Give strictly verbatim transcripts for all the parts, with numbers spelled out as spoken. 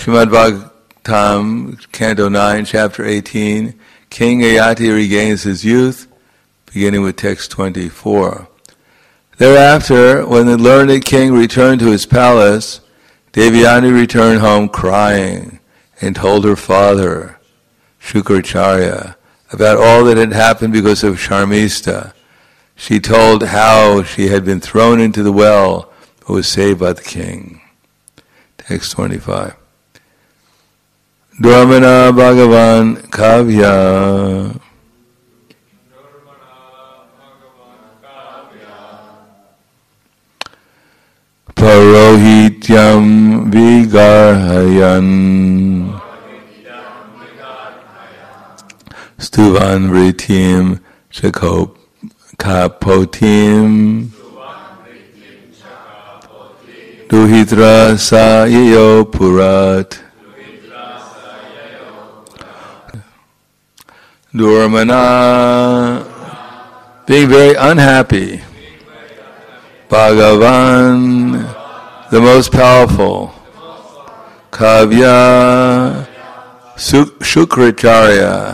Srimad Bhagavatam, Canto nine, Chapter eighteen, King Yayati regains his youth, beginning with text twenty-four. Thereafter, when the learned king returned to his palace, Devayani returned home crying and told her father, Shukracharya, about all that had happened because of Sharmista. She told how she had been thrown into the well but was saved by the king. Text twenty-five. Dharmana Bhagavan Kavya Parohityam Vigarhayan Stuvan Vritim Chakop Kapotim Duhitra Sayayo Purat Durmana, being very unhappy, Bhagavan, the most powerful, Kavya, Shukracharya,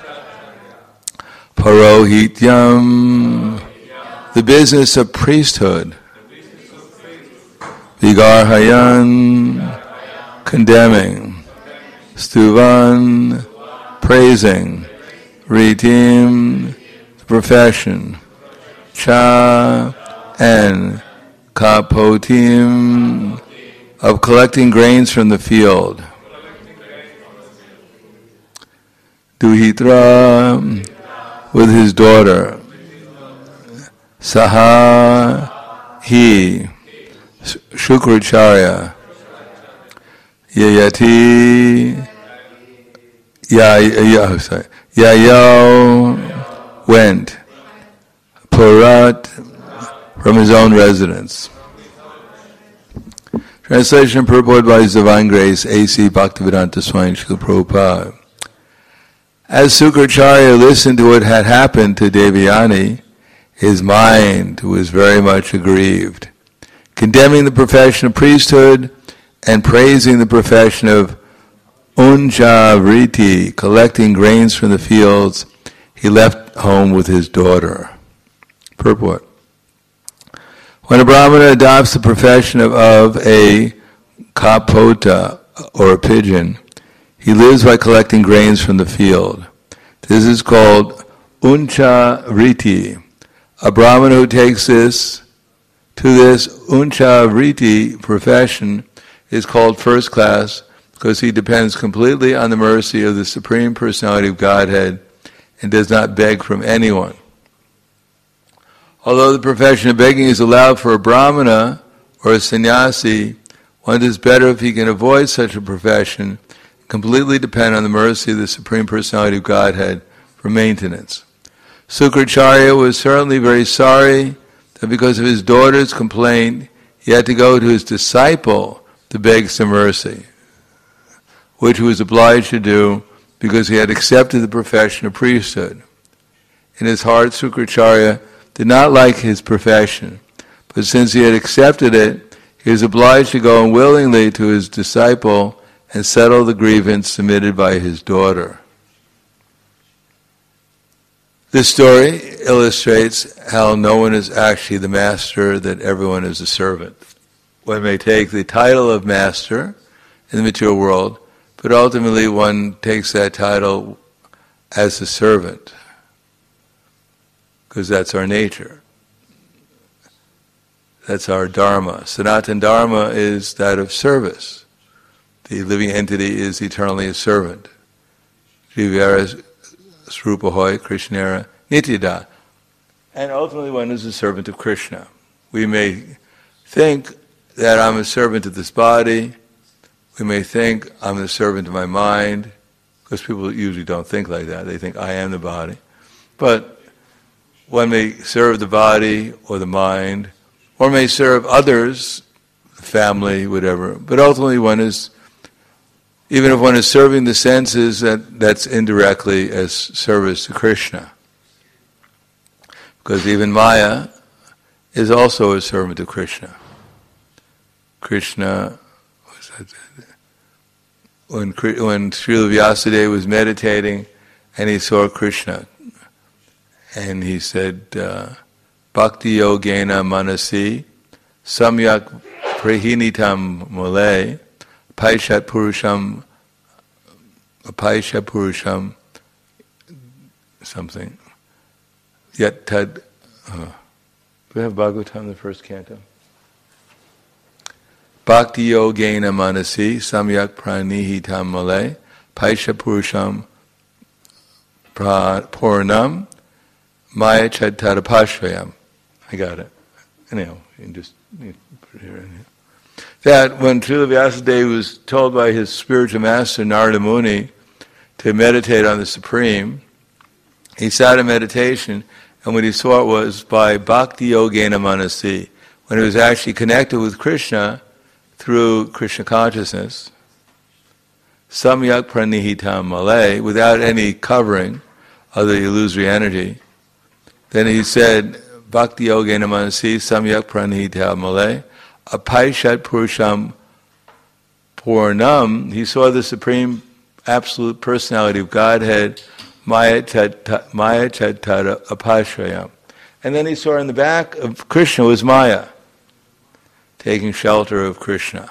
Parohityam, the business of priesthood, Vigarhayan, condemning, Stuvan, praising, Ritim, the profession, Cha, and Kapotim, of collecting grains from the field. Duhitra, with his daughter. Saha, he. Shukracharya. Yayati, ya, ya, sorry. Yayo went, Purat, from his own residence. Translation and purport by His Divine Grace, A C Bhaktivedanta Swami Srila Prabhupada. As Shukracharya listened to what had happened to Devayani, his mind was very much aggrieved, condemning the profession of priesthood and praising the profession of Unja Vriti, collecting grains from the fields. He left home with his daughter. Purport. When a Brahmana adopts the profession of, of a kapota, or a pigeon, he lives by collecting grains from the field. This is called Uncha Vriti. A Brahmana who takes this to this Uncha Vriti profession is called first class, because he depends completely on the mercy of the Supreme Personality of Godhead and does not beg from anyone. Although the profession of begging is allowed for a Brahmana or a sannyasi, one does better if he can avoid such a profession, completely depend on the mercy of the Supreme Personality of Godhead for maintenance. Shukracharya was certainly very sorry that because of his daughter's complaint, he had to go to his disciple to beg some mercy, which he was obliged to do because he had accepted the profession of priesthood. In his heart, Shukracharya did not like his profession, but since he had accepted it, he was obliged to go unwillingly to his disciple and settle the grievance submitted by his daughter. This story illustrates how no one is actually the master, that everyone is a servant. One may take the title of master in the material world, but ultimately one takes that title as a servant, because that's our nature. That's our dharma. Sanatana dharma is that of service. The living entity is eternally a servant. Jivara Srupahoy Krishnera Nityada. And ultimately one is a servant of Krishna. We may think that I'm a servant of this body. We may think I'm the servant of my mind, because people usually don't think like that. They think I am the body. But one may serve the body or the mind, or may serve others, family, whatever. But ultimately one is, even if one is serving the senses, that, that's indirectly as service to Krishna. Because even Maya is also a servant of Krishna. Krishna, what's that? when when Srila Vyasadeva was meditating and he saw Krishna, and he said, uh, Bhakti Yogena Manasi Samyak Prahinitam Mule Paishat Purusham Paisha Purusham something Yat Tad uh, do we have Bhagavatam, the first canto? Bhakti Yogena Manasi Samyak Pranihitam Male Paisha Purusham Purnam Maya Chattadapashrayam. I got it. Anyhow, you can just you can put it here and here. That when Srila Vyasadeva was told by his spiritual master Narada Muni to meditate on the Supreme, he sat in meditation, and what he saw was by Bhakti Yogena Manasi, when he was actually connected with Krishna through Krishna consciousness, Samyak Pranihitam Male, without any covering of the illusory energy. Then he said, Bhakti Yogena Manasi Samyak Pranihitam Male, Apaishat Purusham Purnam, he saw the Supreme Absolute Personality of Godhead, Maya Chattara Apashrayam. And then he saw in the back of Krishna was Maya, taking shelter of Krishna.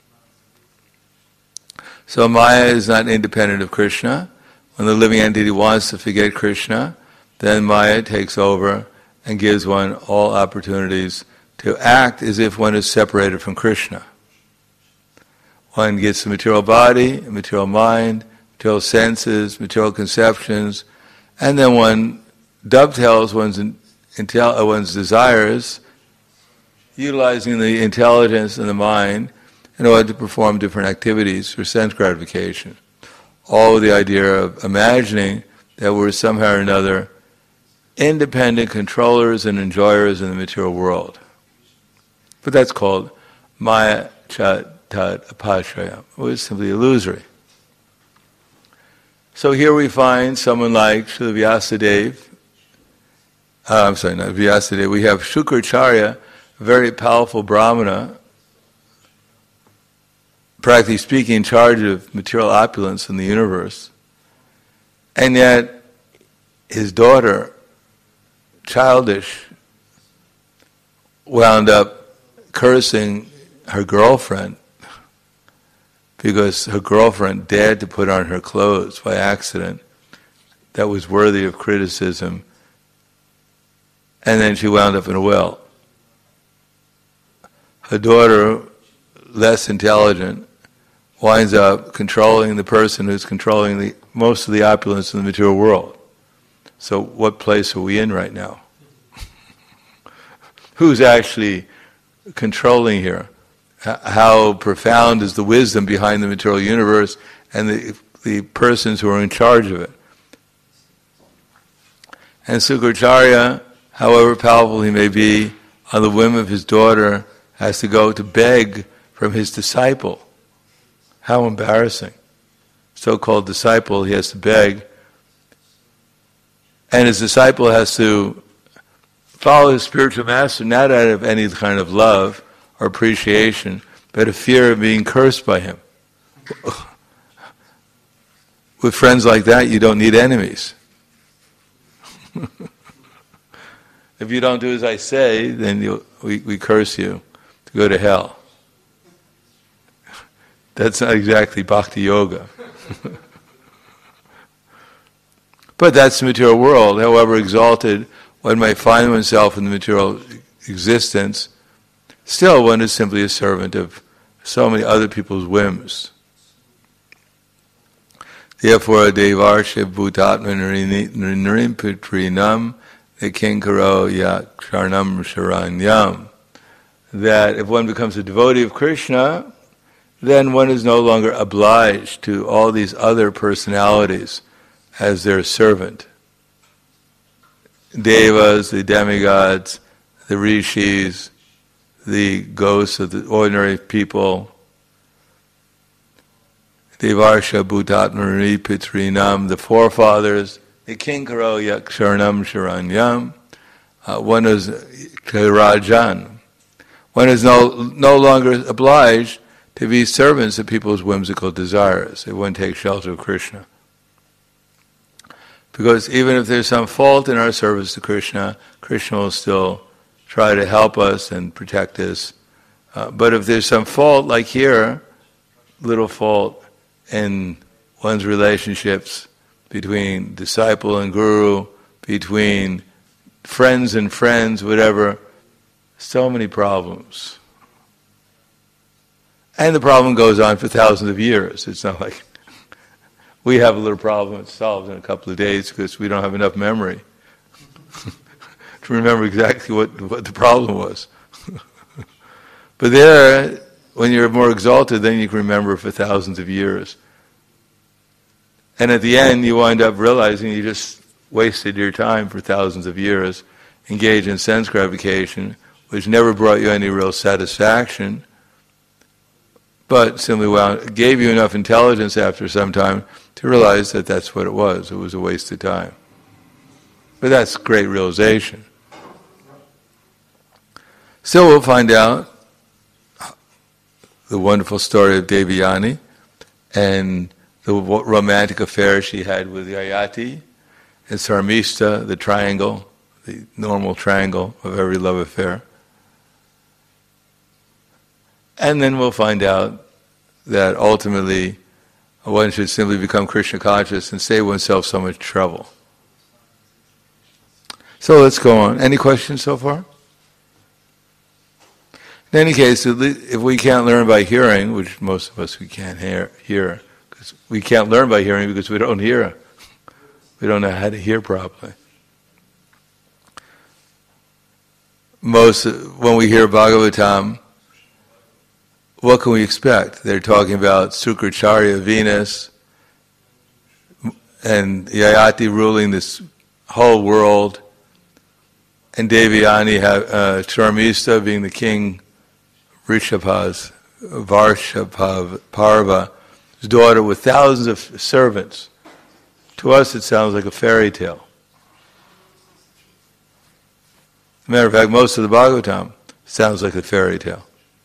So Maya is not independent of Krishna. When the living entity wants to forget Krishna, then Maya takes over and gives one all opportunities to act as if one is separated from Krishna. One gets the material body, material mind, material senses, material conceptions, and then one dovetails one's, intel- one's desires, utilizing the intelligence and the mind in order to perform different activities for sense gratification. All with the idea of imagining that we're somehow or another independent controllers and enjoyers in the material world. But that's called Maya Chat Tat Apashraya, which is simply illusory. So here we find someone like Srila Vyasadeva, uh, I'm sorry, not Vyasadeva, we have Shukracharya, a very powerful Brahmana, practically speaking in charge of material opulence in the universe, and yet his daughter, childish, wound up cursing her girlfriend because her girlfriend dared to put on her clothes by accident that was worthy of criticism, and then she wound up in a well. Her daughter, less intelligent, winds up controlling the person who's controlling the most of the opulence in the material world. So what place are we in right now? Who's actually controlling here? How profound is the wisdom behind the material universe and the, the persons who are in charge of it? And Sukracharya, however powerful he may be, on the whim of his daughter, has to go to beg from his disciple. How embarrassing. So-called disciple, he has to beg. And his disciple has to follow his spiritual master, not out of any kind of love or appreciation, but a fear of being cursed by him. With friends like that, you don't need enemies. If you don't do as I say, then you, we, we curse you to go to hell. That's not exactly bhakti yoga. But that's the material world. However exalted one might find oneself in the material existence, still one is simply a servant of so many other people's whims. Therefore, devarsha bhutatma nrimputrinam nekinkaro yaksharnam sharanyam. That if one becomes a devotee of Krishna, then one is no longer obliged to all these other personalities as their servant. Devas, the demigods, the rishis, the ghosts of the ordinary people, Devarsha Bhutatmari Pitrinam, the forefathers, the Kinkaro Yaksharnam Sharanyam, uh, one is Rajan. One is no, no longer obliged to be servants of people's whimsical desires. They wouldn't take shelter of Krishna. Because even if there's some fault in our service to Krishna, Krishna will still try to help us and protect us. Uh, but if there's some fault, like here, little fault in one's relationships between disciple and guru, between friends and friends, whatever, so many problems. And the problem goes on for thousands of years. It's not like we have a little problem, it's solved in a couple of days because we don't have enough memory to remember exactly what, what the problem was. But there, when you're more exalted, then you can remember for thousands of years. And at the end, you wind up realizing you just wasted your time for thousands of years, engaged in sense gratification, which never brought you any real satisfaction, but simply wound, gave you enough intelligence after some time to realize that that's what it was. It was a waste of time. But that's great realization. Still, we'll find out the wonderful story of Devayani and the romantic affair she had with Yayati, and Sarmishta, the triangle, the normal triangle of every love affair. And then we'll find out that ultimately one should simply become Krishna conscious and save oneself so much trouble. So let's go on. Any questions so far? In any case, if we can't learn by hearing, which most of us we can't hear, hear because we can't learn by hearing because we don't hear. We don't know how to hear properly. Most, when we hear Bhagavatam, what can we expect? They're talking about Sukracharya, Venus, and Yayati ruling this whole world, and Devayani, uh, Sharmista being the king, Rishabha's, Varshabha, Parva, his daughter with thousands of servants. To us it sounds like a fairy tale. As a matter of fact, most of the Bhagavatam sounds like a fairy tale.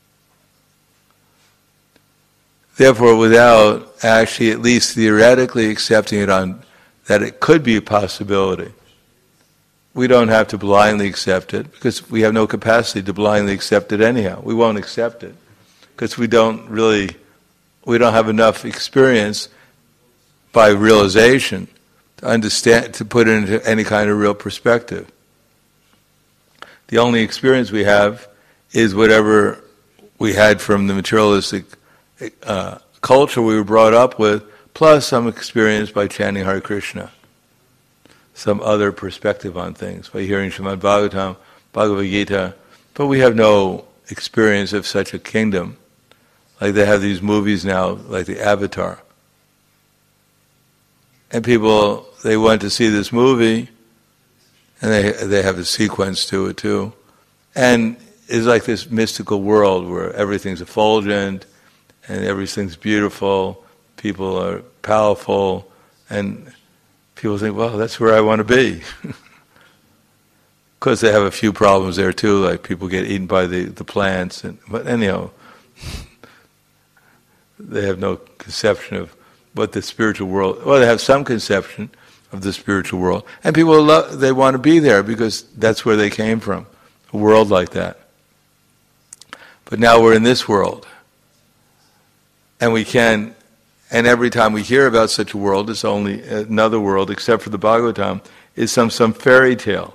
Therefore, without actually at least theoretically accepting it on that it could be a possibility, we don't have to blindly accept it because we have no capacity to blindly accept it anyhow. We won't accept it because we don't really, we don't have enough experience by realization to understand, to put it into any kind of real perspective. The only experience we have is whatever we had from the materialistic uh, culture we were brought up with, plus some experience by chanting Hare Krishna, some other perspective on things, by hearing Srimad Bhagavatam, Bhagavad Gita, but we have no experience of such a kingdom. Like they have these movies now, like the Avatar. And people, they went to see this movie, and they they have a sequence to it too. And it's like this mystical world where everything's effulgent, and everything's beautiful, people are powerful, and people think, well, that's where I want to be. Of course, they have a few problems there too, like people get eaten by the, the plants, and but anyhow, they have no conception of what the spiritual world, well, they have some conception of the spiritual world, and people love, they want to be there because that's where they came from, a world like that. But now we're in this world, and we can, and every time we hear about such a world, it's only another world, except for the Bhagavatam, is some, some fairy tale.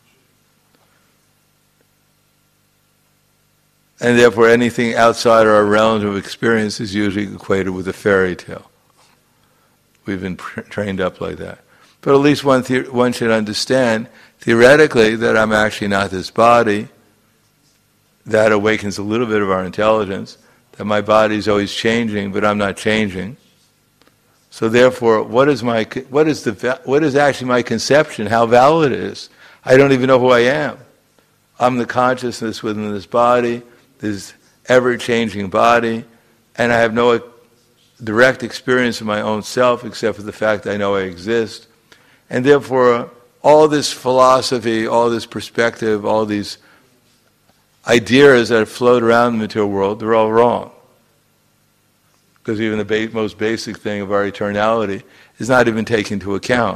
And therefore anything outside our realm of experience is usually equated with a fairy tale. We've been pr- trained up like that. But at least one, the- one should understand, theoretically, that I'm actually not this body. That awakens a little bit of our intelligence, that my body is always changing, but I'm not changing. So therefore, what is my what is the what is actually my conception? How valid it is? I don't even know who I am. I'm the consciousness within this body, this ever-changing body, and I have no direct experience of my own self except for the fact I know I exist. And therefore, all this philosophy, all this perspective, all these ideas that float around the material world, they're all wrong. because even the ba- most basic thing of our eternality is not even taken into account.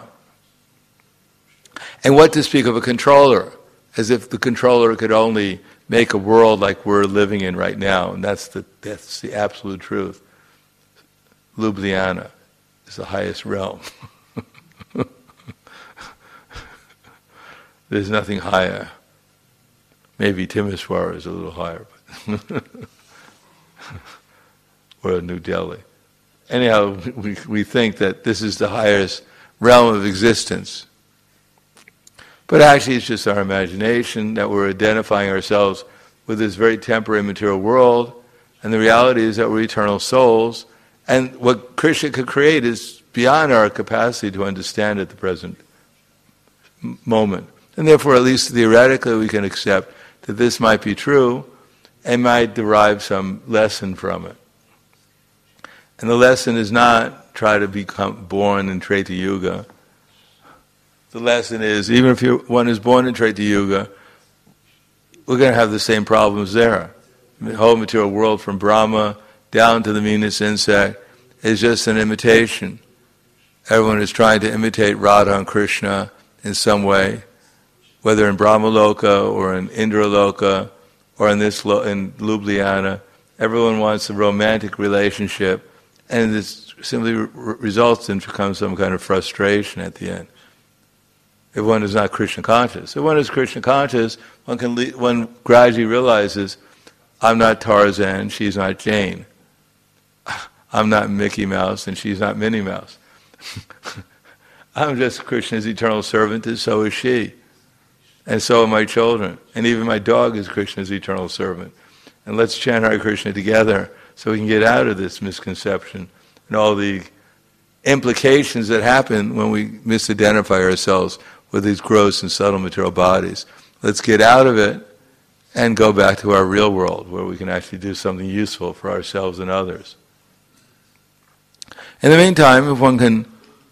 And what to speak of a controller, as if the controller could only make a world like we're living in right now, and that's the that's the absolute truth. Ljubljana is the highest realm. There's nothing higher. Maybe Timisoara is a little higher, but or New Delhi. Anyhow, we we think that this is the highest realm of existence. But actually it's just our imagination, that we're identifying ourselves with this very temporary material world, and the reality is that we're eternal souls, and what Krishna could create is beyond our capacity to understand at the present m- moment. And therefore, at least theoretically, we can accept that this might be true and might derive some lesson from it. And the lesson is not try to become born in Treta Yuga. The lesson is, even if you're, one is born in Treta Yuga, we're going to have the same problems there. The whole material world, from Brahma down to the meanest insect, is just an imitation. Everyone is trying to imitate Radha and Krishna in some way, whether in Brahmaloka or in Indraloka or in this lo- in Ljubljana. Everyone wants a romantic relationship, and this simply re- results in become some kind of frustration at the end. If one is not Krishna conscious, if one is Krishna conscious, one can le- one gradually realizes, I'm not Tarzan, she's not Jane. I'm not Mickey Mouse, and she's not Minnie Mouse. I'm just Krishna's eternal servant, and so is she. And so are my children. And even my dog is Krishna's eternal servant. And let's chant Hare Krishna together so we can get out of this misconception and all the implications that happen when we misidentify ourselves with these gross and subtle material bodies. Let's get out of it and go back to our real world, where we can actually do something useful for ourselves and others. In the meantime, if one can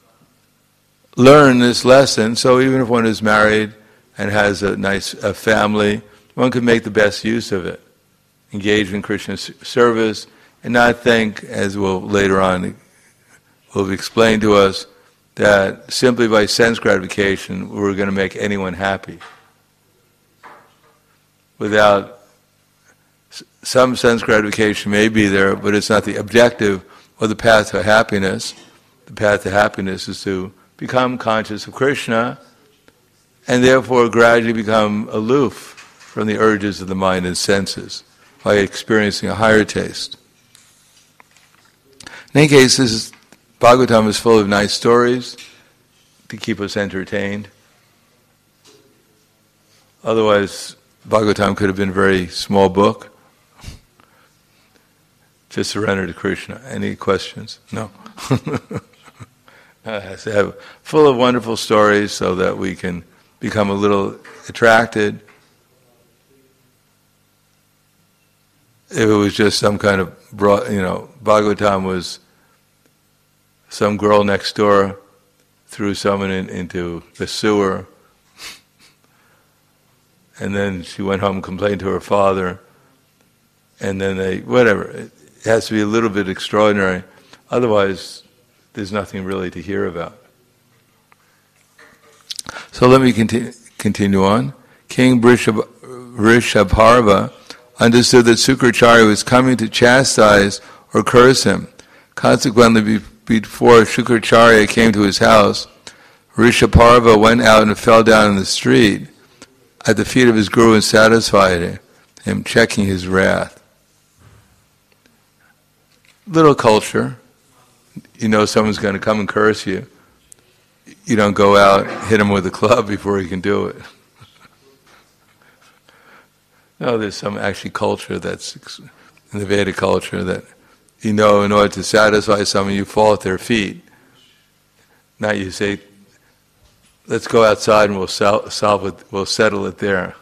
learn this lesson, so even if one is married and has a nice a family, one can make the best use of it. Engage in Krishna's service and not think, as will later on will be explained to us, that simply by sense gratification we're going to make anyone happy. Without some sense gratification may be there, but it's not the objective or the path to happiness. The path to happiness is to become conscious of Krishna and therefore gradually become aloof from the urges of the mind and senses by experiencing a higher taste. In any case, this is, Bhagavatam is full of nice stories to keep us entertained. Otherwise, Bhagavatam could have been a very small book. Just surrender to Krishna. Any questions? No. It has to have full of wonderful stories so that we can become a little attracted. If it was just some kind of broad, you know, Bhagavatam was some girl next door threw someone in, into the sewer, and then she went home and complained to her father, and then they, whatever. It has to be a little bit extraordinary. Otherwise, there's nothing really to hear about. So let me continue, continue on. King Vrishab- Vrishabharva understood that Sukracharya was coming to chastise or curse him. Consequently, be- before Shukracharya came to his house, Vrishabharva went out and fell down in the street at the feet of his guru and satisfied him, checking his wrath. Little culture. You know someone's going to come and curse you. You don't go out, hit him with a club before he can do it. No, there's some actually culture that's in the Vedic culture that, you know, in order to satisfy someone, you fall at their feet. Now you say, let's go outside and we'll sol- solve it, we'll settle it there.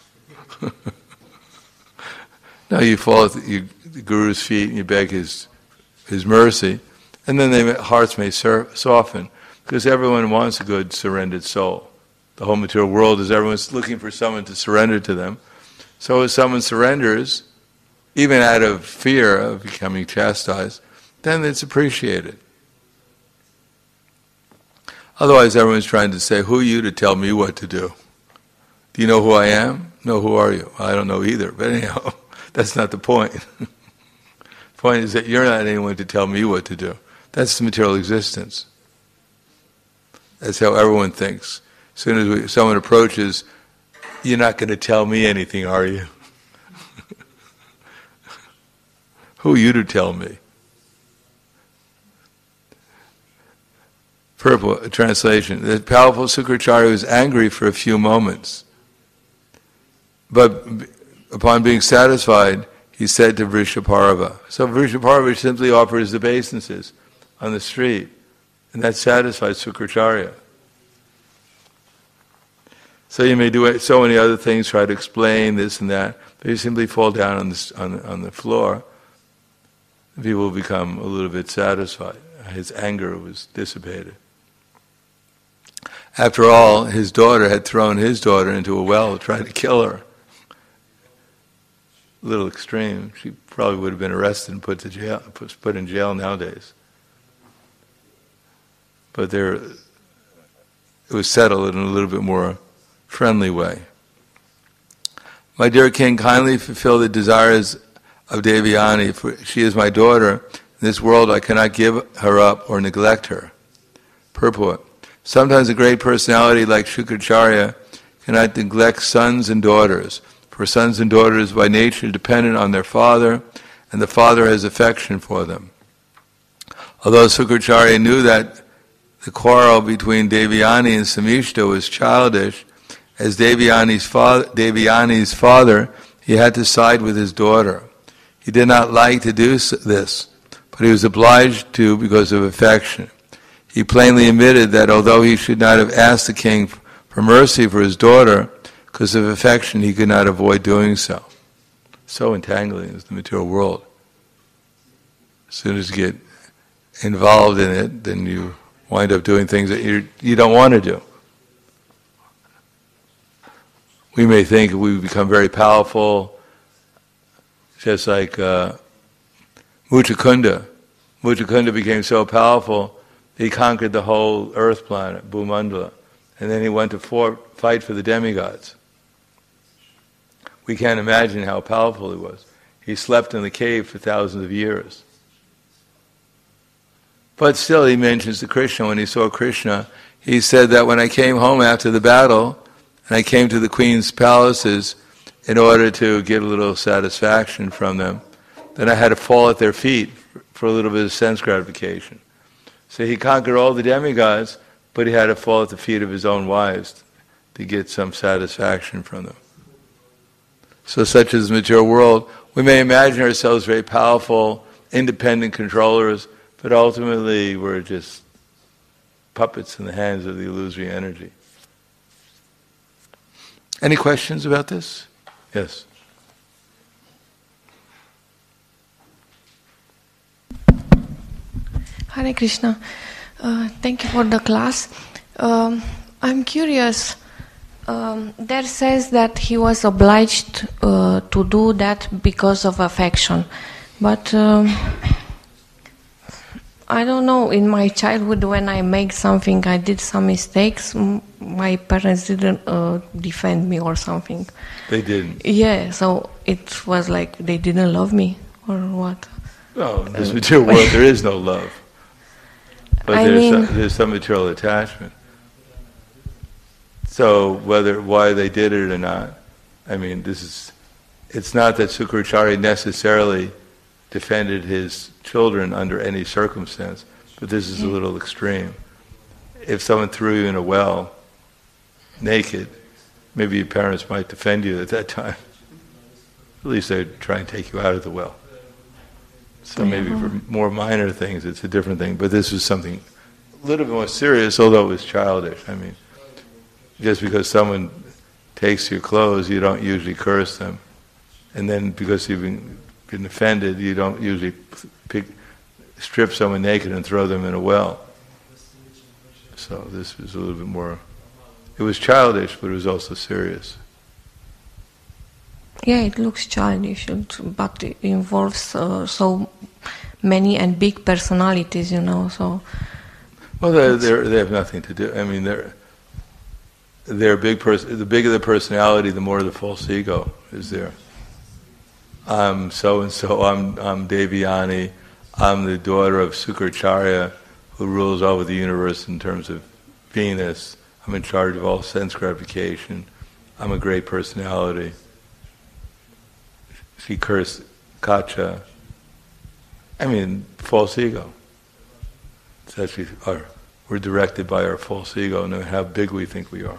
Now you fall at the, you, the Guru's feet and you beg his his mercy, and then their hearts may sur- soften, because everyone wants a good surrendered soul. The whole material world is everyone's looking for someone to surrender to them. So if someone surrenders, even out of fear of becoming chastised, then it's appreciated. Otherwise, everyone's trying to say, who are you to tell me what to do? Do you know who I am? No, who are you? I don't know either. But anyhow, that's not the point. The point is that you're not anyone to tell me what to do. That's the material existence. That's how everyone thinks. As soon as we, someone approaches, you're not going to tell me anything, are you? Who are you to tell me? Purport, translation. The powerful Sukracharya was angry for a few moments. But upon being satisfied, he said to Vrishaparva. So Vrishaparva simply offers the obeisances on the street. And that satisfies Sukracharya. So you may do so many other things, try to explain this and that, but you simply fall down on the, on the, on the floor. People will become a little bit satisfied. His anger was dissipated. After all, his daughter had thrown his daughter into a well, tried to kill her. A little extreme. She probably would have been arrested and put to jail, put in jail nowadays. But there, it was settled in a little bit more friendly way. My dear king, kindly fulfill the desires of Devyani, for she is my daughter. In this world I cannot give her up or neglect her. Purport. Sometimes a great personality like Shukracharya cannot neglect sons and daughters, for sons and daughters by nature dependent on their father, and the father has affection for them. Although Sukracharya knew that the quarrel between Devyani and Samishta was childish, as Devyani's father, Devyani's father, he had to side with his daughter. He did not like to do this, but he was obliged to because of affection. He plainly admitted that although he should not have asked the king for mercy for his daughter, because of affection he could not avoid doing so. So entangling is the material world. As soon as you get involved in it, then you wind up doing things that you you don't want to do. We may think we become very powerful, just like uh, Muchakunda. Muchakunda became so powerful, he conquered the whole earth planet, Bhumandala, and then he went to for, fight for the demigods. We can't imagine how powerful he was. He slept in the cave for thousands of years. But still he mentions to Krishna, when he saw Krishna, he said that when I came home after the battle, and I came to the queen's palaces in order to get a little satisfaction from them, then I had to fall at their feet for a little bit of sense gratification. So he conquered all the demigods, but he had to fall at the feet of his own wives to get some satisfaction from them. So such is the material world. We may imagine ourselves very powerful, independent controllers, but ultimately we're just puppets in the hands of the illusory energy. Any questions about this? Yes. Hare Krishna. Uh, thank you for the class. Um, I'm curious. Um, there says that he was obliged uh, to do that because of affection. But um, I don't know, in my childhood when I make something, I did some mistakes, m- my parents didn't uh, defend me or something. They didn't? Yeah, so it was like they didn't love me or what? No, in this material world there is no love. But I there's, mean, some, there's some material attachment. So whether why they did it or not, I mean, this is, it's not that Sukracharya necessarily defended his children under any circumstance, but this is a little extreme. If someone threw you in a well, naked, maybe your parents might defend you at that time. At least they'd try and take you out of the well. So maybe for more minor things it's a different thing, but this was something a little bit more serious, although it was childish. I mean, just because someone takes your clothes, you don't usually curse them. And then because you've been, been offended, you don't usually pick, strip someone naked and throw them in a well. So this was a little bit more, it was childish, but it was also serious. Yeah, it looks childish, but it involves uh, so many and big personalities, you know. So. Well, they're, they're, they have nothing to do. I mean, they're they're big. Pers- the bigger the personality, the more the false ego is there. I'm so and so. I'm I'm Devyani. I'm the daughter of Sukracharya, who rules over the universe in terms of Venus. I'm in charge of all sense gratification. I'm a great personality. She cursed Kacha. I mean, false ego. It's actually our, we're directed by our false ego, no matter how big we think we are.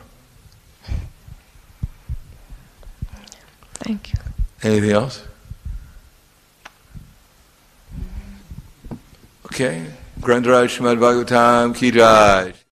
Thank you. Anything else? Okay. Grantaraj Srimad Bhagavatam Ki Jai.